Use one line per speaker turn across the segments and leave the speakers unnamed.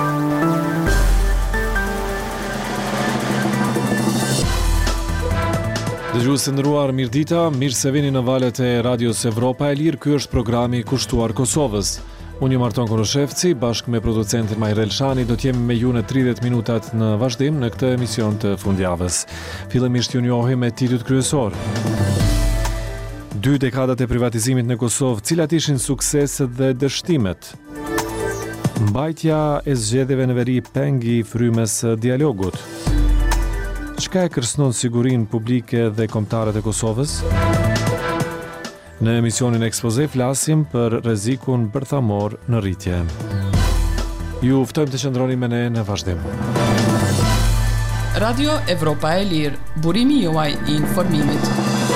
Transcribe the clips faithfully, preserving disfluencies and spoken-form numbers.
Dëgjues të nderuar, mirëdita, mirë se vini në valët e Radios Evropa e Lirë. Ky është programi kushtuar Kosovës. Unë jam Arton Koroshevci, bashkë me producentin Majrel Shani, do t'jemi me ju në tridhjetë minutat në vazhdim në këtë emision të fundjavës. Fillimisht ju njohim me titujt kryesor. Dy dekadat e privatizimit në Kosovë, cilat ishin sukseset dhe dështimet? Mbajtja e zgjedhjeve në veri pengi i frymës së dialogut. Çka e kërcënon sigurinë publike dhe kombëtare të Kosovës? Në emisionin Ekspoze flasim për rrezikun bërthamor në rritje. Ju ftojmë të qëndroni me ne në vazhdim.
Radio Evropa e Lirë, burimi juaj i informimit.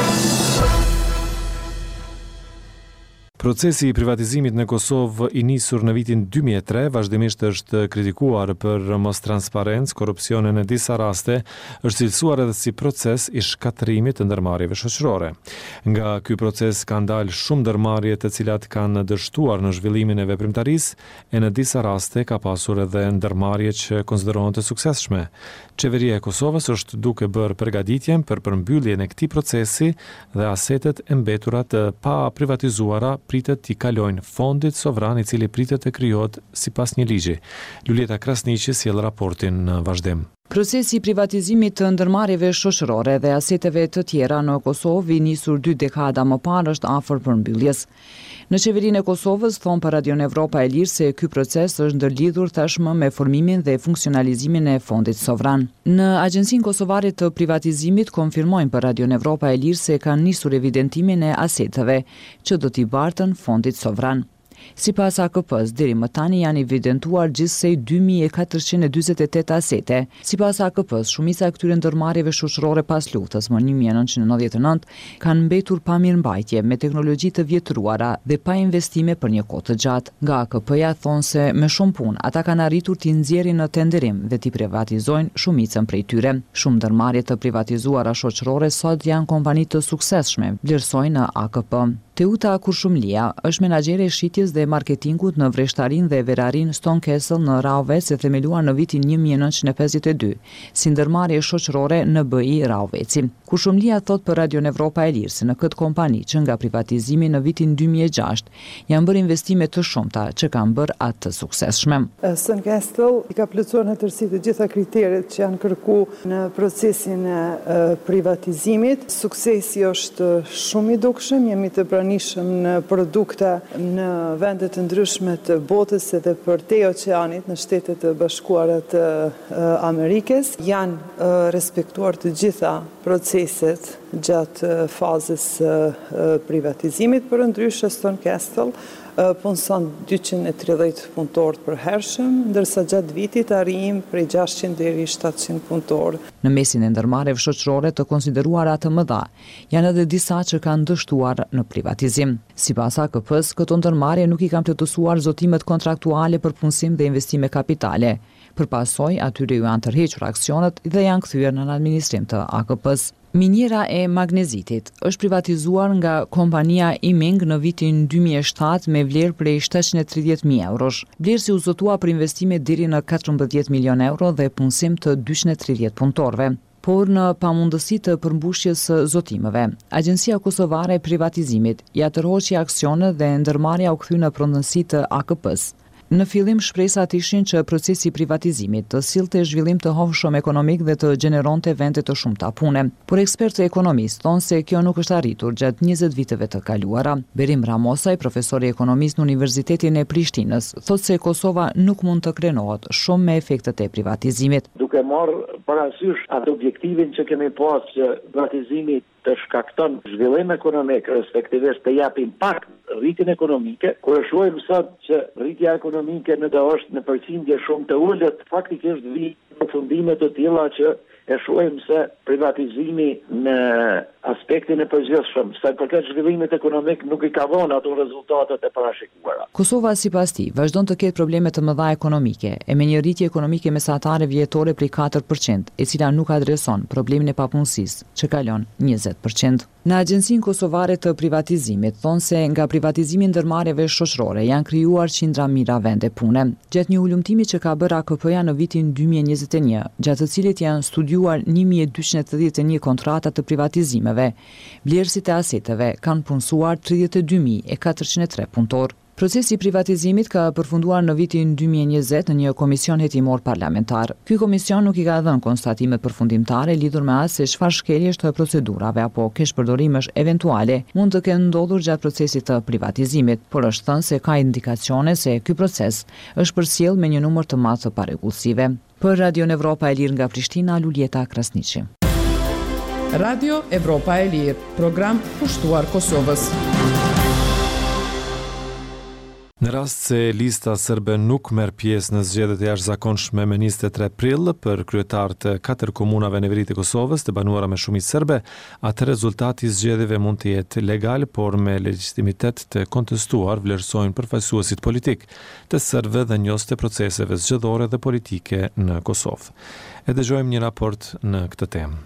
Procesi i privatizimit në Kosovë i nisur në vitin dy mijë e tre vazhdimisht është kritikuar për mos transparencë, korrupsione në disa raste, është cilësuar edhe si proces i shkatërimit të ndërmarrjeve shoqërore. Nga ky proces kanë dalë shumë ndërmarrje të cilat kanë dështuar në zhvillimin e veprimtarisë e në disa raste ka pasur edhe ndërmarrje që konsiderohen të suksesshme. Qeveria e Kosovës është duke bërë përgatitjen për përmbylljen e këtij procesi dhe asetet e mbetura të pa privatizuara pritet t'i kalojnë fondit sovran i cili pritet të krijohet sipas një ligji. Lulieta Krasniqi sjell raportin në vazhdim.
Procesi i privatizimit të ndërmarrjeve shoqërore dhe aseteve të tjera në Kosovë i nisur dy dekada më parë është afër përmbylljes. Në qeverinë e Kosovës thon për Radion Evropa e Lirë se ky proces është ndërlidhur tashmë me formimin dhe funksionalizimin e fondit sovran. Në Agjencinë Kosovare të Privatizimit konfirmojnë për Radion Evropa e Lirë se kanë nisur evidentimin e aseteve që do t'i bartën fondit sovran. Sipas A K P-s, deri më tani janë evidentuar gjithsej dy mijë e katërqind e dyzet e tetë asete. Sipas A K P-s, shumica e këtyre ndërmarrjeve shoqërore pas luftës më një mijë e nëntëqind e nëntëdhjetë e nëntë kanë mbetur pa mirëmbajtje, me teknologji të vjetruara dhe pa investime për një kohë të gjatë. Nga A K P-ja thonë se me shumë punë ata kanë arritur t'i nxjerrin në tenderim dhe t'i privatizojnë shumicën prej tyre. Shumë ndërmarrje të privatizuara shoqërore sot janë kompani të suksesshme, vlerësojnë në A K P. Teuta Kurshumlia është menaxhere e shitjes dhe marketingut në Vreshtarin dhe Verarin Stone Castle në Raovec, e themeluar në vitin një mijë e nëntëqind e pesëdhjetë e dy, si ndërmarrje shoqërore në B I Raoveci. Kurshumlia thot për Radion Evropa e Lirë se në këtë kompani që nga privatizimi në vitin dy mijë e gjashtë janë bërë investime të shumta që kanë bërë atë të suksesshme.
Stone Castle i ka plotësuar në tërësi të gjitha kriteret që janë kërkuar në procesin e privatizimit. Suksesi është shumë i dukshëm, jemi të nishëm në produkte në vendet të ndryshme të botës edhe për te oqeanit në Shtetet e Bashkuara të Amerikës. Janë respektuar të gjitha proceset gjatë fazës privatizimit, për ndryshe Stone Castle punëson dyqind e tridhjetë punëtorë për hershëm, ndërsa gjatë vitit arrijim prej gjashtëqind deri shtatëqind punëtorë.
Në mesin e ndërmarrjeve shoqërore të konsideruara të mëdha, janë edhe disa që kanë dështuar në privatizim. Sipas A K P-s, këto ndërmarrje nuk i kanë plotësuar zotimet kontraktuale për punësim dhe investime kapitale. Përpasoj, atyre ju janë tërhequr aksionet dhe janë kthyer në administrim të A K P-s. Miniera e magnezitit është privatizuar nga kompania Iming në vitin dy mijë e shtatë me vlerë prej shtatëqind e tridhjetë mijë eurosh. Vlerësi u zotua për investime deri në katërmbëdhjetë milion euro dhe punësim të dyqind e tridhjetë punëtorëve. Por në pamundësi të përmbushjes së zotimeve, Agjencia Kosovare e Privatizimit ja tërhoqi aksionet dhe ndërmarrja u kthye në pronësi të A K P-s. Në fillim shpresat ishin që procesi i privatizimit të sillte zhvillim të hovshëm ekonomik dhe të gjeneronte vende të shumta pune, por ekspertë ekonomistë thonë se kjo nuk është arritur gjatë njëzet viteve të kaluara. Berim Ramosaj, profesori ekonomist në Universitetin e Prishtinës, thotë se Kosova nuk mund të krenohet shumë me efektet e privatizimit.
Duke marrë parasysh atë objektivin që kemi pas që privatizimi të shkakton zhvillim ekonomik, respektivisht të jap impakt rritjen ekonomike, kur e shohim sot që rritja ekonomike në do është në përqindje shumë të ulët, faktikisht vi përfundime të tilla që e shohim se privatizimi në aspektin e përgjithshëm, sa përket zhvillimit ekonomik nuk i ka dhënë ato rezultatet e parashikuara.
Kosova sipas tij vazhdon të ketë probleme të mëdha ekonomike, e me një rritje ekonomike mesatare vjetore prej katër përqind, e cila nuk adreson problemin e papunësisë, që kalon njëzet përqind. Në Agjencinë Kosovare të Privatizimit thonë se nga privatizimi i ndërmarrjeve shoqërore janë krijuar qindra mijëra vende pune. Gjatë një ulëmtimi që ka bërë A K P-ja në vitin dy mijë e njëzet e një, gjatë të cilit janë studiuar një mijë e dyqind e tetëdhjetë e një kontrata të privatizimeve, vlerësit e aseteve kanë punësuar tridhjetë e dy mijë e katërqind e tre punëtor. Procesi i privatizimit ka përfunduar në vitin dy mijë e njëzet në një komision hetimor parlamentar. Ky komision nuk i ka dhënë konstatimet përfundimtare lidhur me atë se çfarë shkeljesh të procedurave apo keshpërdorimesh eventuale mund të kenë ndodhur gjatë procesit të privatizimit, por është thënë se ka indikacione se ky proces është përcjell me një numër të madh të parregullsive. Për Radio Evropa e Lirë nga Prishtina, Luljeta Krasniqi.
Radio Evropa e Lirë, program pushtuar Kosovës.
Në rast se lista serbe nuk merr pjesë në zgjedhjet e jashtëzakonshme me njëzet e tre prill për kryetar të katër komunave në veri të Kosovës të banuara me shumicë serbe, atë rezultati i zgjedhjeve mund të jetë legal, por me legjitimitet të kontestuar, vlerësojnë përfaqësuesit politik të serbëve dhe njohës të proceseve zgjedhore dhe politike në Kosovë. E dëgjojmë një raport në këtë temë.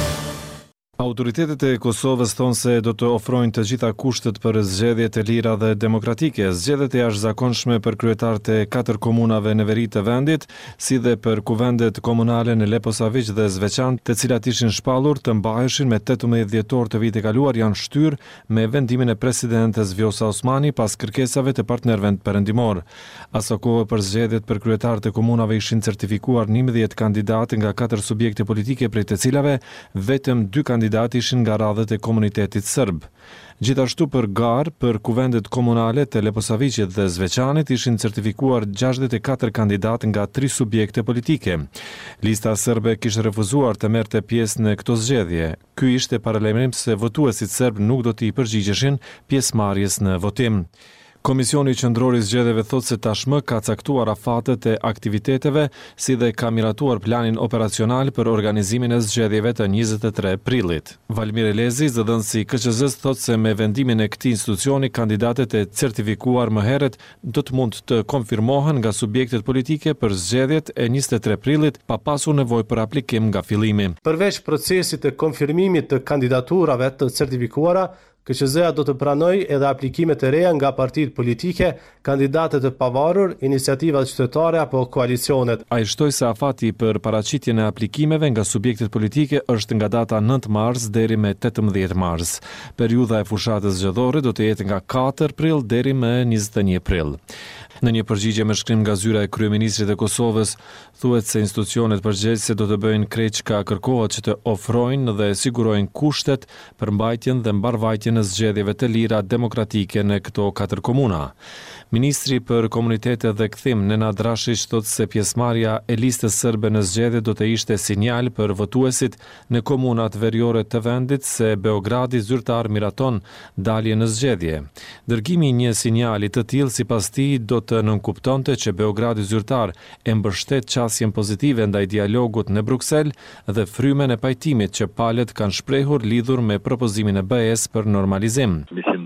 Autoritetet e Kosovës thonë se do të ofrojnë të gjitha kushtet për zgjedhje të lira dhe demokratike. Zgjedhjet e jashtëzakonshme për kryetarët e katër komunave në veri të vendit, si dhe për kuvendet komunale në Leposavić dhe Zveçan, të cilat ishin shpallur të mbaheshin me tetëmbëdhjetë dhjetor të vitit kaluar, janë shtyrë me vendimin e presidentes Vjosa Osmani pas kërkesave të partnerëve perëndimor. Asa kohë për zgjedhjet për kryetarët e komunave ishin certifikuar njëmbëdhjetë kandidatë nga katër subjekte politike, prej të cilave vetëm dy kandidatë ishin nga radhët e komunitetit serb. Gjithashtu për garë, për kuvendet komunale të Leposavićit dhe Zveçanit ishin certifikuar gjashtëdhjetë e katër kandidatë nga tri subjekte politike. Lista serbe kishte refuzuar të merrte pjesë në këto zgjedhje. Ky ishte paralajmërim se votuesit serb nuk do t'i përgjigjeshin pjesëmarrjes në votim. Komisioni Qendror i Zgjedhjeve thotë se tashmë ka caktuar afatet e aktiviteteve, si dhe ka miratuar planin operacional për organizimin e zgjedhjeve të njëzet e tre prillit. Valmir Elezi, zëdhënësi K Q Z-s, thotë se me vendimin e këtij institucioni, kandidatet e certifikuar më herët do të mund të konfirmohen nga subjektet politike për zgjedhjet e njëzet e tre prillit, pa pasur nevojë për aplikim nga fillimi.
Përveç procesit të konfirmimit të kandidaturave të certifikuara, K Q Z-a do të pranojë edhe aplikimet e reja nga partitë politike, kandidatët e pavarur, iniciativat qytetare apo koalicionet.
Ai shtoi se afati për paraqitjen e aplikimeve nga subjektet politike është nga data nëntë mars deri me tetëmbëdhjetë mars. Periudha e fushatës zgjedhore do të jetë nga katër prill deri me njëzet e një prill. Në një përgjigje me shkrim nga zyra e kryeministrit të Kosovës, thuhet se institucionet përgjegjëse do të bëjnë krejt çka kërkohet që të ofrojnë dhe sigurojnë kushtet për mbajtjen dhe mbarvajtjen e zgjedhjeve të lira demokratike në këto katër komuna. Ministri për komunitete dhe kthim Nenad Rashić thotë se pjesëmarrja e listës serbe në zgjedhje do të ishte sinjal për votuesit në komunat veriore të vendit se Beogradi zyrtar miraton dalje në zgjedhje. Dërgimi i një sinjali të tillë sipas tij do të nënkuptonte që Beogradi zyrtar e mbështet qasjen pozitive ndaj dialogut në Bruksel dhe frymen e pajtimit që palët kanë shprehur lidhur me propozimin e B E-s për normalizim.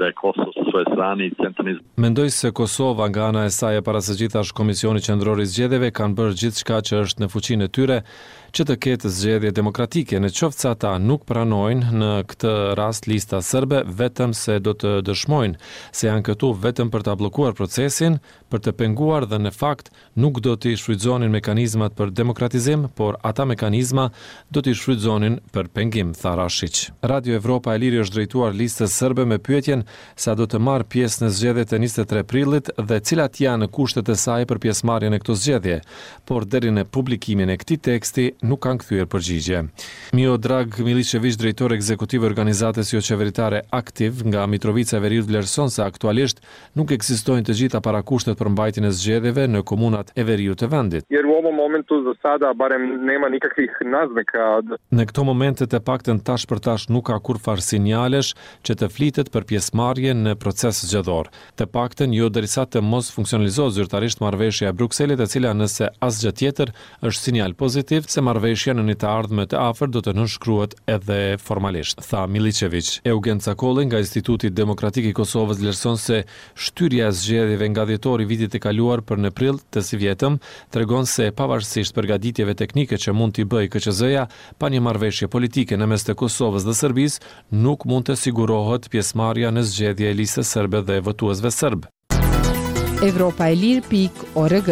Mendoj se Kosova nga ana e saj e para së gjithash Komisioni Qendror i Zgjedhjeve kanë bërë gjithçka që është në fuqinë e tyre që të ketë zgjedhje demokratike, në qoftë se ata nuk pranojnë në këtë rast lista serbe, vetëm se do të dëshmojnë se janë këtu vetëm për ta bllokuar procesin, për të penguar dhe në fakt nuk do të shfrytëzonin mekanizmat për demokratizim, por ata mekanizma do të shfrytëzonin për pengim, tha Rashić. Radio Evropa e Lirë është drejtuar listës serbe me pyetjen sa do të marrë pjesë në zgjedhjet e njëzet e tre prillit dhe cilat janë kushtet e saj për pjesëmarrjen në këto zgjedhje, por deri në publikimin e këtij teksti nuk kanë kthyer përgjigje. Miodrag Milicević, drejtor ekzekutiv i organizatës jo qeveritare Aktiv nga Mitrovica e Veriut, vlerëson se aktualisht nuk ekzistojnë të gjitha parakushtet për mbajtjen e zgjedhjeve në komunat e Veriut të vendit.
Jer u ovom momentu za sada barem nema nikakvih naznaka.
Në këto momente të paktën tash për tash nuk ka kurfar sinjalesh që të flitet për pjesëmarrje në proces zgjedhor. Të paktën jo derisa të mos funksionalizohet zyrtarisht marrëveshja e Brukselit, e cila nëse asgjë tjetër është sinjal pozitiv se marrëveshja në një të ardhme të afërt do të nënshkruhet edhe formalisht, tha Milicevic. Eugen Cakolli nga Instituti Demokratik i Kosovës vlerëson se shtyrja e zgjedhjeve nga dhjetori vitit të kaluar për në prill të si vjetëm tregon se pavarësisht përgatitjeve teknike që mund t'i bëjë K Q Z-ja, pa një marrëveshje politike në mes të Kosovës dhe Serbisë, nuk mund të sigurohet pjesëmarrja në zgjedhje e listës serbe dhe votuesve serb.
Evropa e Lirë pikë org.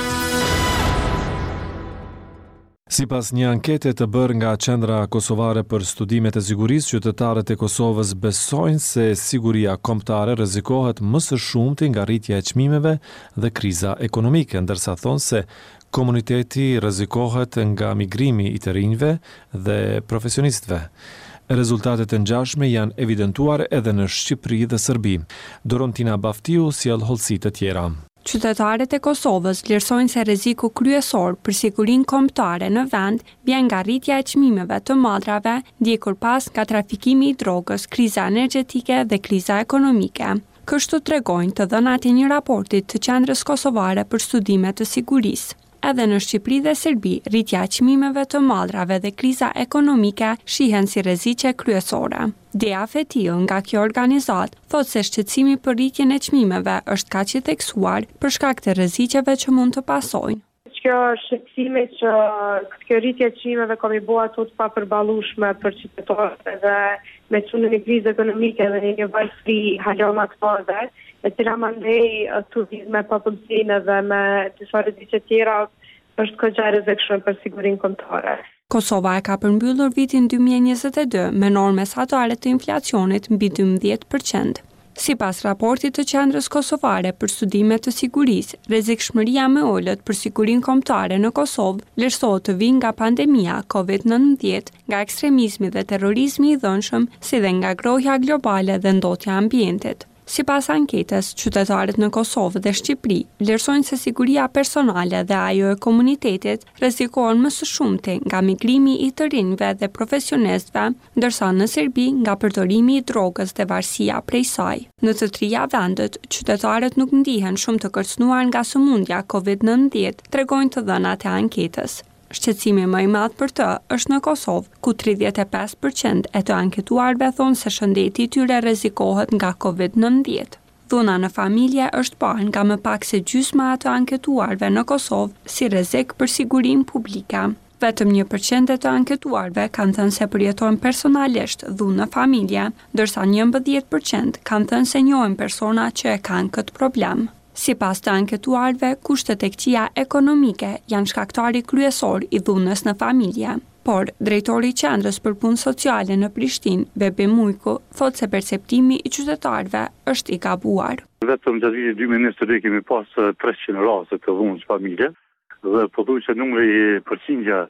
Sipas një ankete të bërë nga Qendra Kosovare për Studimet e Sigurisë, qytetarët e Kosovës besojnë se siguria kombëtare rrezikohet më së shumti nga rritja e çmimeve dhe kriza ekonomike, ndërsa thonë se komuniteti rrezikohet nga migrimi i të rinjve dhe profesionistëve. Rezultatet e ngjashme janë evidentuar edhe në Shqipëri dhe Serbi. Dorontina Baftiu sjell hollësi të tjera.
Qytetarët e Kosovës vlerësojnë se rreziku kryesor për sigurinë kombëtare në vend vjen nga rritja e çmimeve të madrave, ndjekur pas nga trafikimi i drogës, kriza energjetike dhe kriza ekonomike. Kështu tregojnë të dhënat e një raporti të Qendrës Kosovare për Studime të Sigurisë. Edhe në Shqipëri dhe Serbi, rritja e çmimeve të madrave dhe kriza ekonomike shihen si rreziqe kryesore. Dea Fetiu nga kjo organizat thotë se shqetësimi për rritjen e çmimeve është kaq i theksuar për shkak të rreziqeve që mund të pasojnë.
Kjo shqetësimi që kjo rritje e çmimeve ka mi bua të papërballueshme për qytetarët edhe me çunën e krizë ekonomike dhe një nevojë fri halomaktore, e cila mandej turizme pa punësinë dhe me disa rreziqe tjera është kogja rrezikshme për sigurinë kombëtare.
Kosova e ka përmbyllur vitin dy mijë e njëzet e dy me norme mesatare të inflacionit mbi dymbëdhjetë përqind. Sipas raportit të Qendrës Kosovare për Studime të Sigurisë, rrezikshmëria më ulët për sigurinë kombëtare në Kosovë vlerësohet të vijë nga pandemia kovid nëntëmbëdhjetë, nga ekstremizmi dhe terrorizmi i dhënshëm, si dhe nga grohja globale dhe ndotja e ambientit. Sipas anketës, qytetarët në Kosovë dhe Shqipëri vlerësojnë se siguria personale dhe ajo e komunitetit rrezikohen më së shumti nga migrimi i të rinjve dhe profesionistëve, ndërsa në Serbi nga përdorimi i drogës dhe varësia prej saj. Në të trija vendet, qytetarët nuk ndihen shumë të kërcënuar nga sëmundja kovid nëntëmbëdhjetë, tregojnë të dhënat e anketës. Shqetësimi më i madh për të është në Kosovë, ku tridhjetë e pesë përqind e të anketuarve thonë se shëndeti i tyre rrezikohet nga kovid nëntëmbëdhjetë. Dhuna në familje është parë nga më pak se gjysma e të anketuarve në Kosovë si rrezik për sigurinë publike. Vetëm një përqind e të anketuarve kanë thënë se përjetojnë personalisht dhunë në familje, ndërsa njëmbëdhjetë përqind kanë thënë se njohin persona që e kanë këtë problem. Sipas të anketuarve, kushtet e këqija ekonomike janë shkaktari kryesor i dhunës në familje. Por, drejtori i Qendrës për Punë Sociale në Prishtinë, Bebi Mujku, thotë se perceptimi i qytetarëve është i gabuar.
Vetëm gjatë vitit dy mijë e njëzet e dy kemi pas treqind raste të dhunës familje dhe po thuaj se numri i përqindja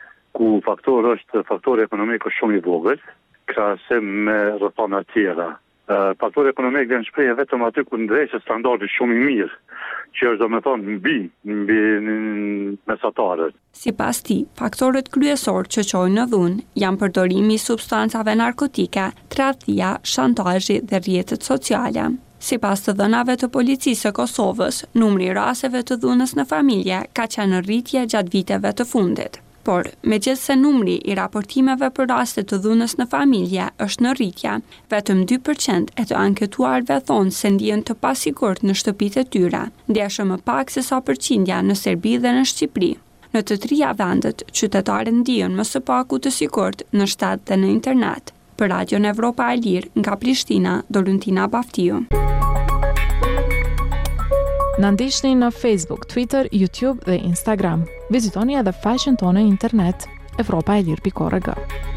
ku faktor është faktori ekonomik është shumë i vogël, krahasim me rrethana tjera. Faktori ekonomik dhe në shpreje vetëm aty ku ndrejse standardi shumë i mirë, që është do me thonë mbi, mbi mesatarët.
Sipas tij, faktorët kryesor që çojnë në dhunë janë përdorimi i substancave narkotike, tradhtia, shantazhi dhe rrjetet sociale. Sipas të dhënave të policisë së Kosovës, numri i rasteve të dhunës në familje ka qenë në rritje gjatë viteve të fundit. Por, megjithëse numri i raportimeve për raste të dhunës në familje është në rritje, vetëm dy përqind e të anketuarve thonë se ndihen të pasigurt në shtëpitë e tyre, ndjeshëm më pak se sa përqindja në Serbi dhe në Shqipëri. Në të trija vendet, qytetarët ndihen më së paku të sigurt në shtet dhe në internet. Për Radion Evropa e Lirë, nga Prishtina, Dorontina Baftiu.
Na ndiqni në Facebook, Twitter, YouTube dhe Instagram. Vizitoni edhe faqen tonë në internet evropa e lirë pikë org.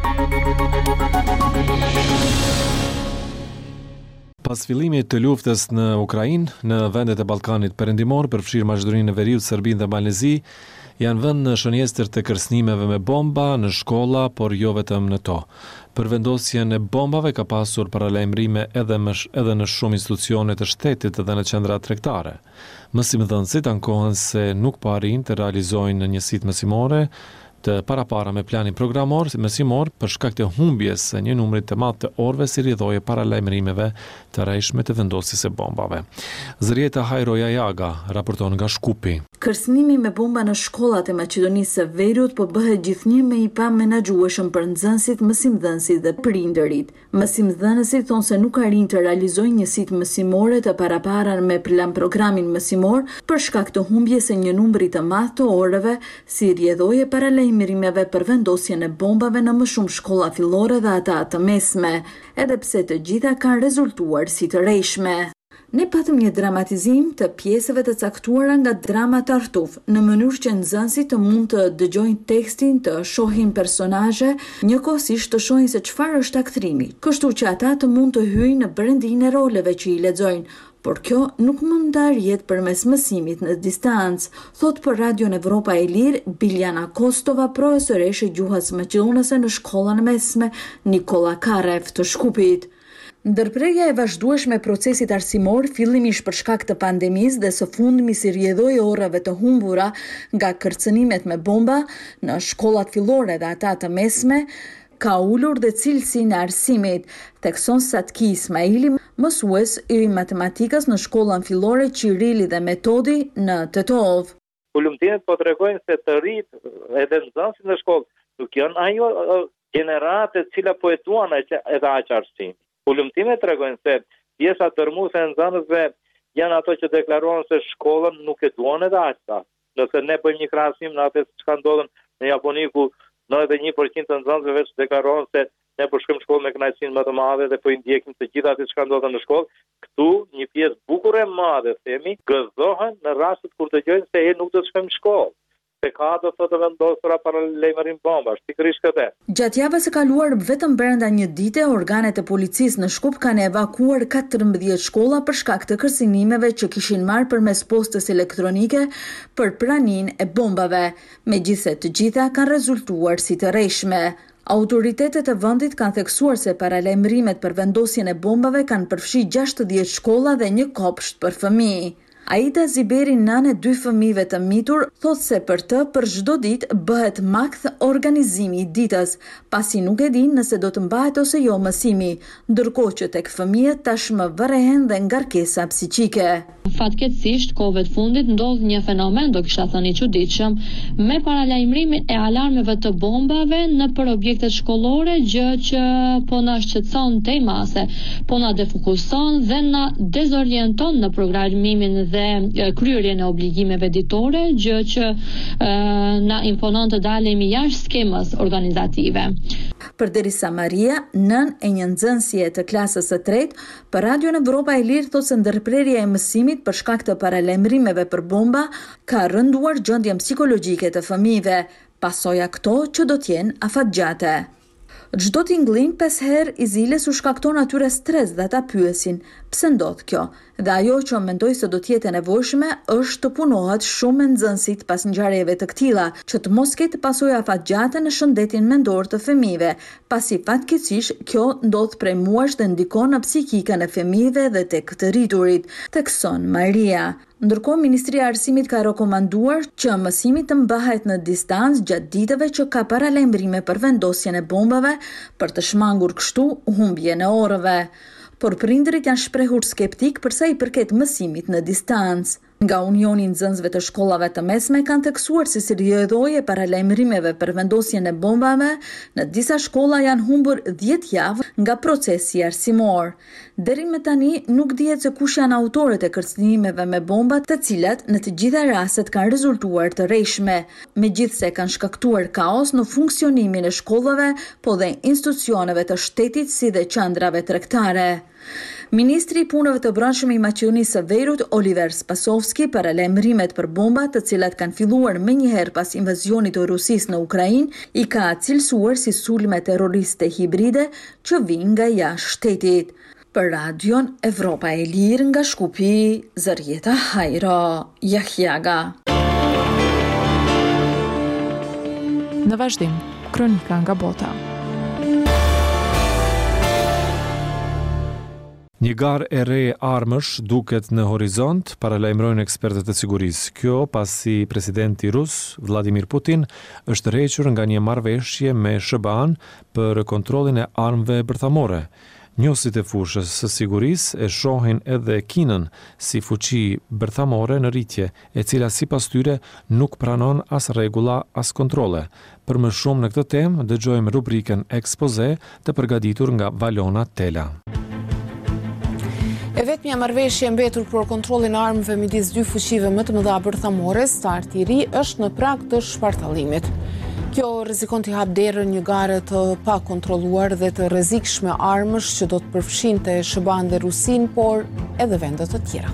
Pas fillimit të luftës në Ukrainë, në vendet e Ballkanit Perëndimor, përfshirë Maqedoninë e Veriut, Serbinë dhe Malezi, janë vënë në shënjestër të kërcënimeve me bomba në shkolla, por jo vetëm në to. Për vendosjen e bombave ka pasur paralajmërime edhe, edhe në shumë institucione të shtetit dhe në qendra tregtare. Mësimdhënësit ankohen se nuk po arrin të realizojnë njësitë mësimore të parapara me planin programor mësimor për shkak të humbjes së një numri të madh të orëve si rrjedhoje paralajmërimeve të rrejshme të vendosjes së bombave. Zrieta Hajroja Jaga raporton nga Shkupi.
Kërcënimi me bomba në shkollat e Maqedonisë së Veriut po bëhet gjithnjë me i pamenaxhueshëm për nxënësit, mësimdhënësit dhe prindërit. Mësimdhënësit thonë se nuk arrin të realizojnë njësitë mësimore të parapara me plan programin mësimor për shkak të humbjes së një numri të madh të orëve si rrjedhoje paralajmërimeve për vendosjen e bombave në më shumë shkolla fillore dhe ata të mesme, edhe pse të gjitha kanë rezultuar si të rrejshme. Ne patëm një dramatizim të pjesëve të caktuara nga drama Tartuf, në mënyrë që nxënësit të mund të dëgjojnë tekstin, të shohin personazhe, njëkohësisht të shohin se çfarë është aktrimi, kështu që ata të mund të hyjnë në brendin e roleve që i lexojnë. Por kjo nuk mund të arrihet përmes mësimit në distancë, thot për Radion Evropa e Lirë Biljana Kostova, profesoreshe gjuhës maqedonase në shkollën mesme Nikola Karev të Shkupit. Ndërprerja e vazhdueshme e procesit arsimor, fillimisht për shkak të pandemisë dhe së fundmi si rrjedhoi orëve të humbura nga kërcënimet me bomba në shkollat fillore dhe ata të mesme, ka ulur dhe cilësinë e arsimit, thekson Satki Ismaili, mësues i matematikës në shkollën fillore Qirili dhe Metodi në Tetov.
Ulumtimet po tregojnë se të rritë edhe nxënësit në shkollë nuk janë ajo generate e cila po e duan edhe aq arsim. Ulumtimet tregojnë se pjesa dërmuese e nxënësve janë ato që deklarojnë se shkollën nuk e duan edhe aq. Nëse ne bëjmë një krahasim në atë çka ndodhen në Japoni ku nëntëdhjetë e një përqind të nxënësve veç deklarojnë se ne po shkojmë në shkollë me kënaqësinë më të madhe dhe po i ndjekim të gjitha ato çka ndodhen në shkollë. Këtu një pjesë bukur e madhe themi gëzohen në rastet kur dëgjojnë se e nuk do të shkojmë në shkollë. Pekado të të vendosura para lejmërim bombash, pikërisht këtë.
Gjatë javës së kaluar, vetëm brenda një dite, organet e policisë në Shkup kanë evakuar katërmbëdhjetë shkolla për shkak të kërcënimeve që kishin marrë përmes postës elektronike për praninë e bombave, megjithse të gjitha kanë rezultuar si të rrejshme. Autoritetet e vendit kanë theksuar se paralajmërimet për vendosjen e bombave kanë përfshi gjashtëdhjetë shkolla dhe një kopsht për fëmijë. Aida Ziberi, nënë e dy fëmijëve të mitur, thot se për të për çdo ditë bëhet makth organizimi i ditës, pasi nuk e din nëse do të mbahet ose jo mësimi, ndërkohë që tek fëmijët tashmë vërehen dhe ngarkesa psiqike.
Fatkeqësisht, kohëve të fundit ndodh një fenomen, do kisha thënë i çuditshëm, me paralajmërimin e alarmeve të bombave në për objektet shkollore, gjë që po na shqetëson tej mase, po na defokuson dhe na dezorienton në programimin dhe kryerjen e obligimeve ditore, gjë që e, na imponon të dalemi jashtë skemës organizative.
Përderisa Maria, nën e një nxënësie të klasës së tretë, për Radion Evropa e Lirë thotë se ndërprerja e mësimit për shkak të paralajmërimeve për bomba ka rënduar gjendjen psikologjike të fëmijëve, pasoja këto që do të jenë afatgjate. Çdo tingëllim pesë herë i ziles u shkakton atyre stres dhe ata pyesin, pse ndodh kjo? Dhe ajo që mendoj se do të jetë e nevojshme është të punohet shumë me nxënësit pas ngjarjeve të këtilla, që të mos ketë pasojë afatgjate në shëndetin mendor të fëmijëve, pasi fatkeqësisht kjo ndodh prej muajsh dhe ndikon në psikikën e fëmijëve dhe tek të rriturit, thekson Maria. Ndërkohë, Ministria e Arsimit ka rekomanduar që mësimi të mbahet në distancë gjatë ditëve që ka paralajmërime për vendosjen e bombave për të shmangur kështu humbjen e orëve. Por prindërit janë shprehur skeptik për sa i përket mësimit në distancë. Nga Unioni i Nxënësve të Shkollave të Mesme kanë theksuar se si rrjedhoje paralajmërimeve për vendosjen e bombave në disa shkolla janë humbur dhjetë javë nga procesi arsimor. Deri më tani nuk dihet se kush janë autorët e kërcënimeve me bomba, të cilat në të gjitha rastet kanë rezultuar të rrejshme, megjithse kanë shkaktuar kaos në funksionimin e shkollave, po dhe institucioneve të shtetit si dhe qendrave tregtare. Ministri i Punëve të Brendshme i Maqedonisë së Veriut, Oliver Spasovski, paralajmërimet për bomba, të cilat kanë filluar menjëherë pas invazionit të Rusisë në Ukrainë, i ka cilësuar si sulme terroriste hibride që vijnë nga jashtë shtetit. Për Radion Evropa e Lirë nga Shkupi, Zarieta Hajro Jahjaga.
Në vazhdim, kronika nga bota.
Një garë e re armësh duket në horizont, paralajmërojnë ekspertët e sigurisë. Kjo pasi presidenti rus, Vladimir Putin, është rrequr nga një marrëveshje me S B A-n për kontrollin e armëve bërthamore. Njohësit e fushës së sigurisë e shohin edhe Kinën si fuqi bërthamore në rritje, e cila sipas tyre nuk pranon as rregulla as kontrolle. Për më shumë në këtë temë, dëgjojmë rubrikën Ekspoze të përgatitur nga Valona Tela.
E vetmja marrëveshje mbetur për kontrollin e armëve midis dy fuqive më të mëdha bërthamore, START i ri, është në prag të shpartallimit. Kjo rrezikon të hap derën një gare të pa kontrolluar dhe të rrezikshme armësh që do të përfshinte S B A-n dhe Rusinë, por edhe vende të tjera.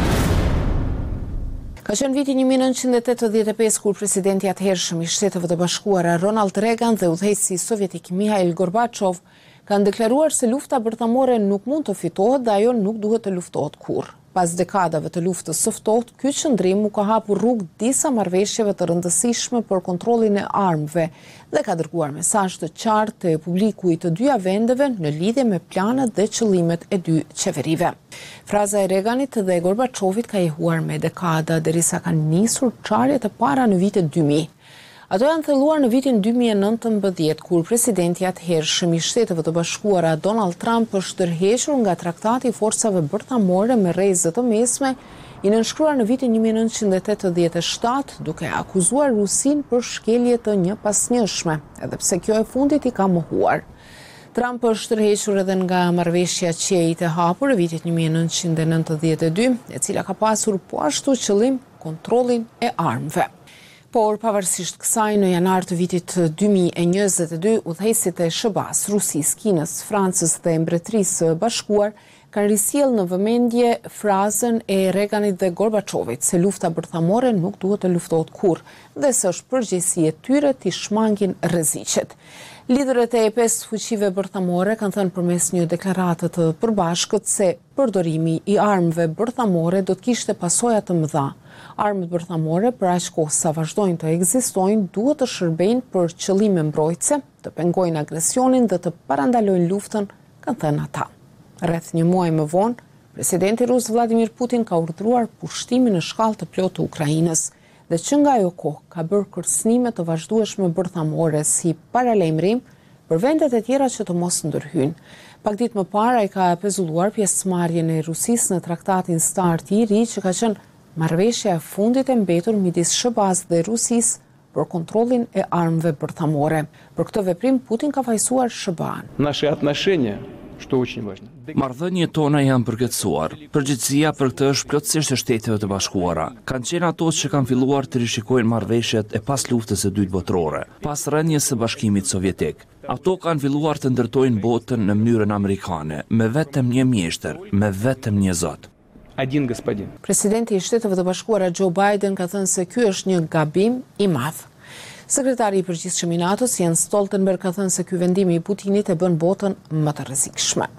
Ka qenë viti një mijë e nëntëqind e tetëdhjetë e pesë kur presidenti i atëhershëm i Shteteve të Bashkuara Ronald Reagan dhe udhëheqësi sovjetik Mikhail Gorbachev kanë deklaruar se lufta bërthamore nuk mund të fitohet dhe ajo nuk duhet të luftohet kurrë. Pas dekadave të luftës së ftohtë, ky qëndrim u ka hapur rrugë disa marrëveshjeve të rëndësishme për kontrollin e armëve dhe ka dërguar mesazh të qartë te publiku i të dyja vendeve në lidhje me planet dhe qëllimet e dy qeverive. Fraza e Reaganit dhe Gorbachevit ka jehuar me dekada derisa kanë nisur çarjet e para në vitet dy mijë. Ato janë thelluar në vitin dy mijë e nëntëmbëdhjetë, kur presidenti i atëhershëm i Shteteve të Bashkuara Donald Trump është tërhequr nga traktati i forcave bërthamore me rrezë të mesme, i nënshkruar në vitin një mijë e nëntëqind e tetëdhjetë e shtatë, duke akuzuar Rusinë për shkelje të njëpasnjëshme, edhe pse kjo e fundit i ka mohuar. Trump është tërhequr edhe nga marrëveshja qejit e hapur e vitit një mijë e nëntëqind e nëntëdhjetë e dy, e cila ka pasur po ashtu qëllim kontrollin e armëve. Por pavarësisht kësaj, në janar të vitit dy mijë e njëzet e dy, udhëheqësit e S B A-s, Rusisë, Kinës, Francës dhe Mbretërisë së Bashkuar kanë risjell në vëmendje frazën e Reaganit dhe Gorbachevit se lufta bërthamore nuk duhet të luftohet kurrë dhe se është përgjegjësi e tyre të shmangin rreziqet. Liderët e pesë fuqive bërthamore kanë thënë përmes një deklarate të përbashkët se përdorimi i armëve bërthamore do të kishte pasoja të mëdha. Armët bërthamore, për aq kohë sa vazhdojnë të ekzistojnë, duhet të shërbejnë për qëllime mbrojtëse, të pengojnë agresionin dhe të parandalojnë luftën, kanë thënë ata. Rreth një muaj më vonë, presidenti rus Vladimir Putin ka urdhëruar pushtimin në shkallë të plotë të Ukrainës dhe që nga ajo kohë ka bërë kërcënime të vazhdueshme bërthamore si paralajmërim për vendet e tjera që të mos ndërhyjnë. Pak ditë më parë ai ka pezulluar pjesëmarrjen e Rusisë në traktatin START i ri që ka qenë marrëveshja e fundit e mbetur midis S B A-s dhe Rusisë për kontrollin e armëve bërthamore. Për këtë veprim Putin ka fajsuar S B A-n.
Naše отношения, что очень важно.
Marrëdhëniet tona janë përkatësuar. Përgjegjësia për këtë është plotësisht e Shteteve të Bashkuara. Kanë qenë ato që kanë filluar të rishikojnë marrëveshjet e pas luftës së dytë botërore, pas rënies së Bashkimit Sovjetik. Ato kanë filluar të ndërtojnë botën në mënyrën amerikane, me vetëm një mjeshtër, me vetëm një Zot.
Один господин.
Presidenti i Shteteve të Bashkuara Joe Biden ka thënë se ky është një gabim i madh. Sekretari i përgjithshëm i NATO-s Jens Stoltenberg ka thënë se ky vendim i Putinit e bën botën më të rrezikshme.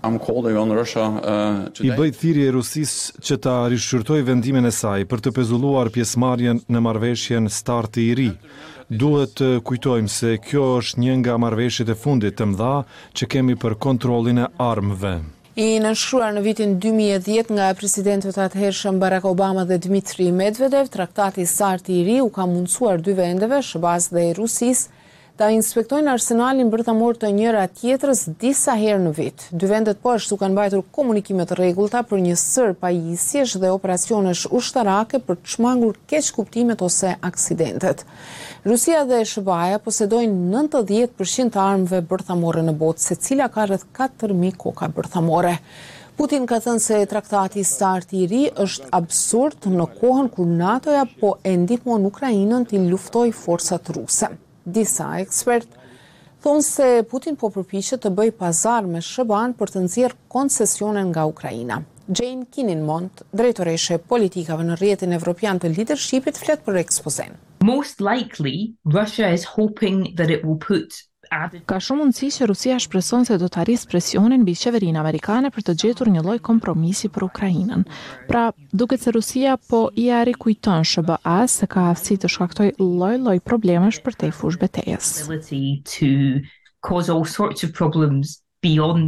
I bëj thirrje Rusisë që ta rishqyrtojë vendimin e saj për të pezulluar pjesëmarrjen në marrëveshjen START i ri. Duhet të kujtojmë se kjo është një nga marrëveshjet e fundit të mëdha që kemi për kontrollin e armëve.
I nënshkruar në vitin dy mijë e dhjetë nga presidentët e atëhershëm Barack Obama dhe Dmitri Medvedev, traktati START i ri u ka mundsuar dy vendeve, S B A-s dhe Rusisë, ta inspektojnë arsenalin bërthamor të njëra tjetrës disa herë në vit. Dy vendet po ashtu kanë mbajtur komunikime të rregullta për një sër pajisjesh dhe operacionesh ushtarake për të shmangur keq kuptimet ose aksidentet. Rusia dhe S B A-ja posedojnë nëntëdhjetë përqind të armëve bërthamore në botë, secila ka rreth katër mijë koka bërthamore. Putin ka thënë se traktati START i ri është absurd në kohën kur NATO-ja po e ndihmon Ukrainën të luftojë forcat ruse. Disa ekspert thonë se Putin po përpiqet të bëjë pazar me S B A-n për të nxjerrë koncesione nga Ukraina. Jane Kinninmont, drejtoreshe e politikave në rrjetin evropian të leadershipit, flet për ekspozen.
Most likely, Russia is hoping that it will put
Ka shumë mundësi që Rusia shpreson se do të arrisë presionin mbi qeverinë amerikane për të gjetur një lloj kompromisi për Ukrainën. Pra, duket se Rusia po i arikujton S B A-s se ka aftësi të shkaktojë lloj-lloj problemesh përtej fushë betejës.
to cause all sorts of problems beyond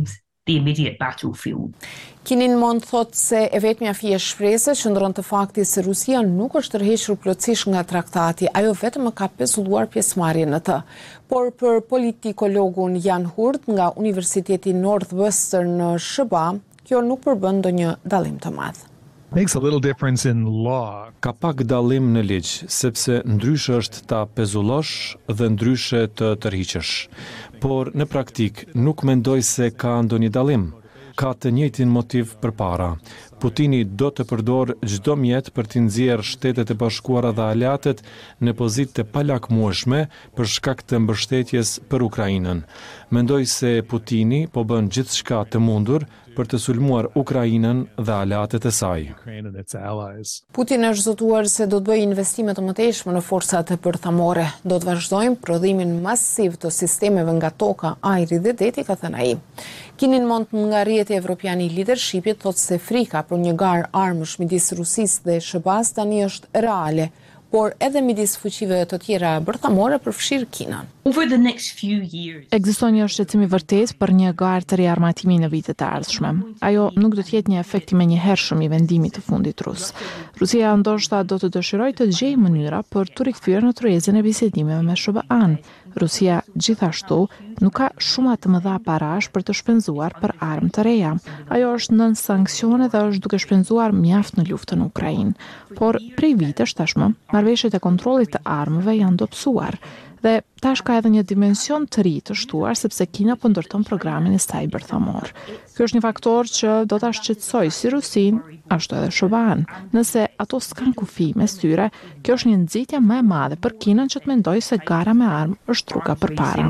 the immediate battlefield.
Kinin mund thot se e vetmja fije shprese qëndron të fakti se Rusia nuk është tërhequr plotësisht nga traktati, ajo vetëm ka pezulluar pjesëmarrjen në të. Por për politikologun Jan Hurt nga Universiteti Northwestern në S B A, kjo nuk përbën ndonjë dallim të madh.
Makes a little difference in law.
Ka pak dallim në ligj, sepse ndryshe është ta pezullosh dhe ndryshe të tërhiqesh. Por në praktik nuk mendoj se ka ndonjë dallim. Ka të njëjtin motiv përpara. Putini do të përdor çdo mjet për të nxjerrë Shtetet e Bashkuara dhe aleatët në pozitë të palakmueshme për shkak të mbështetjes për Ukrainën. Mendoj se Putini po bën gjithçka të mundur për të sulmuar Ukrainën dhe aleatët e saj.
Putin është zotuar se do të bëjë investime të mëtejshme në forcat e bërthamore. Do të vazhdojmë prodhimin masiv të sistemeve nga toka, ajri dhe deti, ka thënë ai. Kinin mund nga rrjeti evropian i leadershipit thotë se frika për një garë armësh midis Rusisë dhe S B A-s tani është reale, por edhe midis fuqive të tjera bërthamore përfshir Kinën.
Over the next few years,
Ekziston një shqetësim i vërtetë për një garë të riarmatimi në vitet e ardhshme. Ajo nuk do të jetë një efekt i menjëhershëm i vendimit të fundit rus. Rusia ndoshta do të dëshirojë të gjejë mënyra për të rikthyer në tryezën e bisedimeve me S B A-n. Rusia gjithashtu nuk ka shumë të mëdha parash për të shpenzuar për armë të reja. Ajo është nën sanksione dhe është duke shpenzuar mjaft në luftën në Ukrainë. Por prej vitesh tashmë, marrëveshjet e kontrollit të armëve janë dobësuar. Dhe tash ka edhe një dimension të ri të shtuar sepse Kina po ndërton programin e saj bërthamor. Ky është një faktor që do ta shqetësojë si Rusin, ashtu edhe S B A-n. Nëse ato s'kan kufi mes tyre, kjo është një nxitje më e madhe për Kinën që të mendojë se gara me armë është rruga përpara.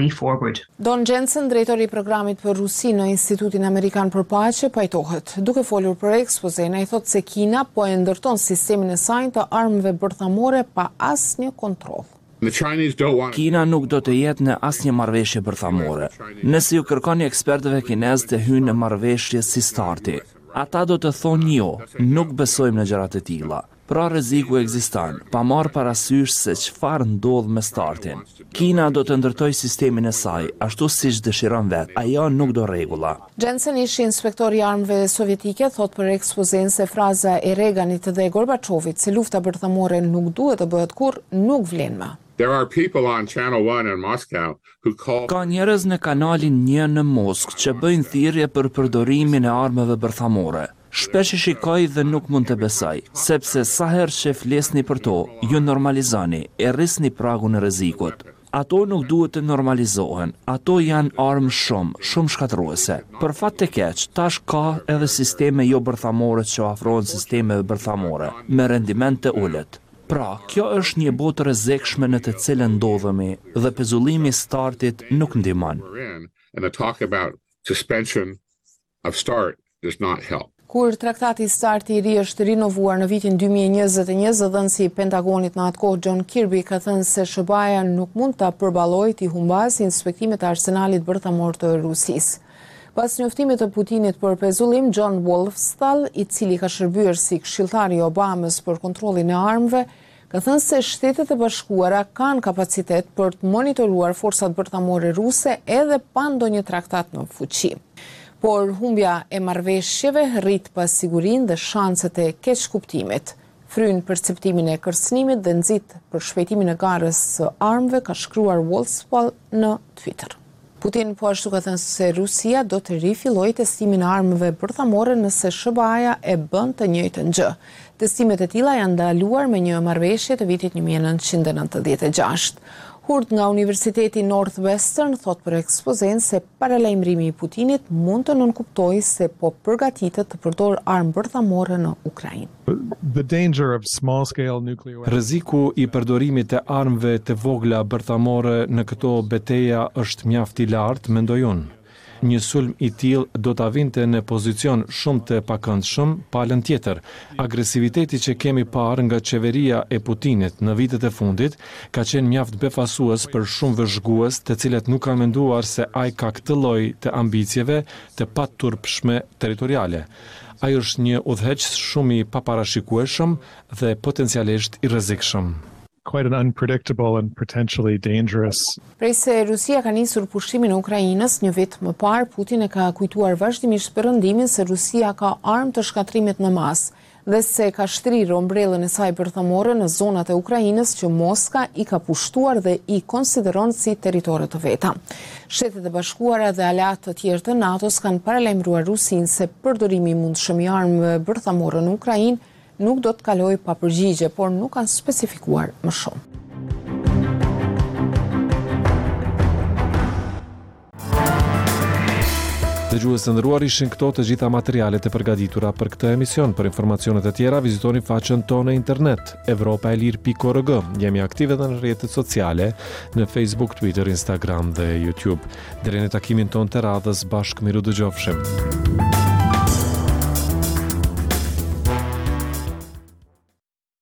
Don Jensen, drejtori i programit për Rusi në Institutin Amerikan për Paqe, pajtohet. Duke folur për ekspozen, ai thotë se Kina po e ndërton sistemin e saj të armëve bërthamore pa asnjë kontroll.
Kina nuk do të jetë në asnjë marrëveshje bërthamore. Nëse ju kërkoni ekspertëve kinezë të hyjnë në marrëveshje si starti, ata do të thonë jo, nuk besojmë në gjërat e tilla. Pra rreziku ekziston, pa marrë parasysh se çfarë ndodh me startin. Kina do të ndërtojë sistemin e saj, ashtu siç dëshiron vet. Ajo nuk do rregulla.
Jensen, ishi inspektor i armëve sovjetike, thot për ekspozen se fraza e Reaganit dhe Gorbachevit se lufta bërthamore nuk duhet të bëhet kurrë, nuk vlen më.
There are people on Channel one in Moscow who call
Ka njerëz në kanalin një në Moskë që bëjnë thirrje për përdorimin e armëve bërthamore. Shpesh e shikoj dhe nuk mund të besoj, sepse sa herë që flesni për to, ju normalizoni, e rrisni pragun e rrezikut. Ato nuk duhet të normalizohen, ato janë armë shumë, shumë shkatërruese. Për fat të keq, tash ka edhe sisteme jo bërthamore që afrohen sistemeve bërthamore, me rendiment të ulët. Pra, kjo është një botë rrezikshme në të cilën ndodhemi dhe pezullimi i startit nuk ndihmon.
and the talk about suspension of START does not help.
Kur traktati START i ri është rinovuar në vitin dy mijë e njëzet e një, zëdhënësi i Pentagonit në atë kohë John Kirby ka thënë se S B A-ja nuk mund ta përballojë të humbasë inspektimet e arsenalit bërthamor të Rusisë. Pas njoftimit të Putinit për pezullim, John Wolfstall, i cili ka shërbyer si këshilltari i Obamës për kontrollin e armëve, ka thënë se Shtetet e Bashkuara kanë kapacitet për të monitoruar forcat bërthamore ruse edhe pa ndonjë traktat në fuqi. Por humbja e marrëveshjeve rrit pas sigurinë dhe shanset e keqkuptimit. Fryn perceptimin e kërcënimit dhe nxit për shpejtimin e garës së armëve, ka shkruar Wolfstall në Twitter. Putin po ashtu ka thënë se Rusia do të rifillojë testimin e armëve bërthamore nëse S B A-ja e bën të njëjtën gjë. Testimet e tilla janë ndaluar me një marrëveshje të vitit një mijë e nëntëqind e nëntëdhjetë e gjashtë. Hurt nga Universiteti Northwestern thot për ekspozen se paralajmërimi i Putinit mund të nënkuptojë se po përgatitet të përdorë armë bërthamore në Ukrainë.
The danger of small-scale nuclear
Rreziku i përdorimit të armëve të vogla bërthamore në këto betejë është mjaft i lartë, mendoj unë. Një sulm i tillë do ta vinte në pozicion shumë të pakëndshëm, palën tjetër. Agresiviteti që kemi parë nga qeveria e Putinit në vitet e fundit ka qenë mjaft befasues për shumë vëzhgues, të cilët nuk kanë menduar se ai ka këtë lloj të ambicjeve të paturpshme territoriale. Ai është një udhëheqës shumë i paparashikueshëm dhe potencialisht i rrezikshëm.
quite an unpredictable and potentially dangerous.
Prej se Rusia ka nisur pushimin e Ukrainës, një vit më parë Putin e ka kujtuar vazhdimisht perëndimin se Rusia ka armë të shkatrimit në masë dhe se ka shtrirë ombrellën e saj bërthamore në zonat e Ukrainës që Moska i ka pushtuar dhe i konsideron si territore të veta. Shtetet e Bashkuara dhe aleatë të tjerë të NATO-s kanë paralajmëruar Rusinë se përdorimi i mundshëm i armëve bërthamore në Ukrainë nuk do të kalojë pa përgjigje, por nuk kanë specifikuar më shumë.
Dëgjues të nderuar, ishin këto të gjitha materialet e përgatitura për këtë emision. Për informacionet e tjera, vizitoni faqen tonë në internet europa e lirë pikë org. Jemi aktive edhe në rrjetet sociale, në Facebook, Twitter, Instagram dhe YouTube. Deri në takimin tonë të radhës, bashkë miru dëgjofshim.